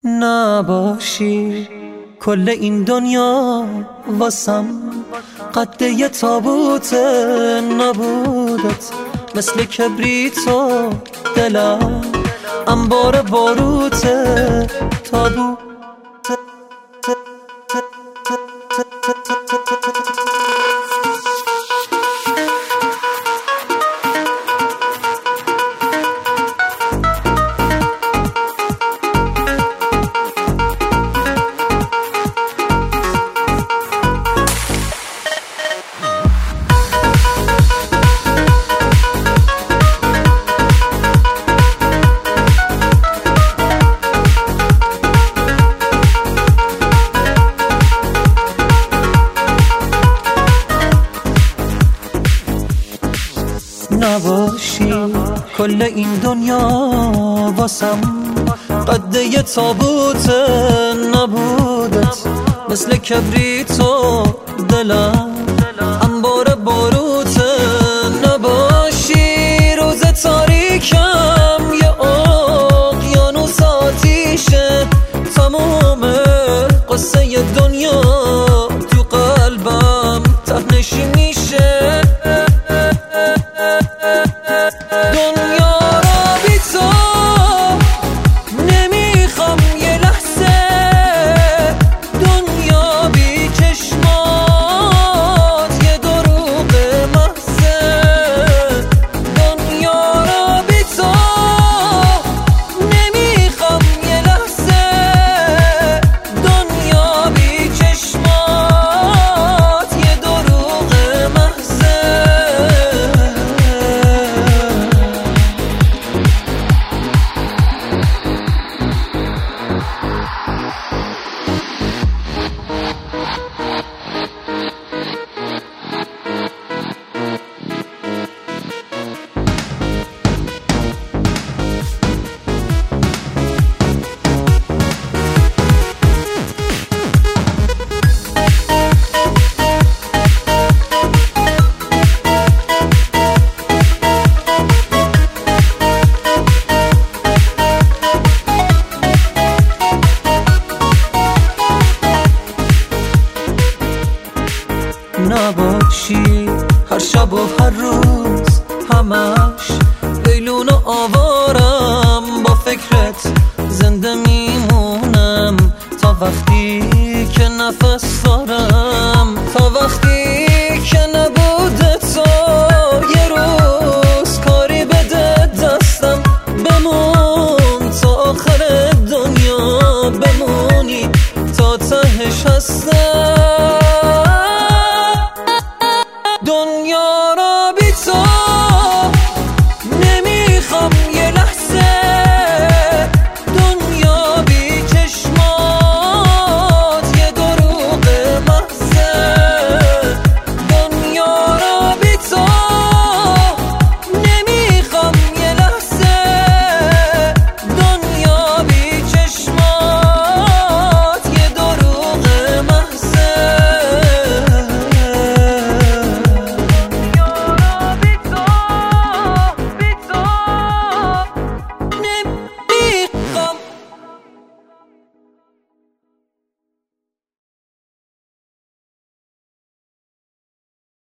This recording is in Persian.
نباشی کل این دنیا واسم قد یه تابوت نبودت، مثل کبریت و دلم انبار باروت تابوت. نباشی کل این دنیا واسم قد یه تابوت نبودت، مثل کبریت و دلم انبار باروت. نباشی روز تاریکم یه اقیانوس آتیشه، تموم قصه دنیا تو قلبم ته‌نشین میشه. دنیا را بی تو نمیخوام یه لحظه، دنیا بی چشمات یه دروغ محضه. دنیا را بی تو نمیخوام یه لحظه، دنیا بی چشمات یه دروغ محضه. نباشی هر شب و هر روز همش ویلون و آوارم، با فکرت زنده میمونم تا وقتی که نفس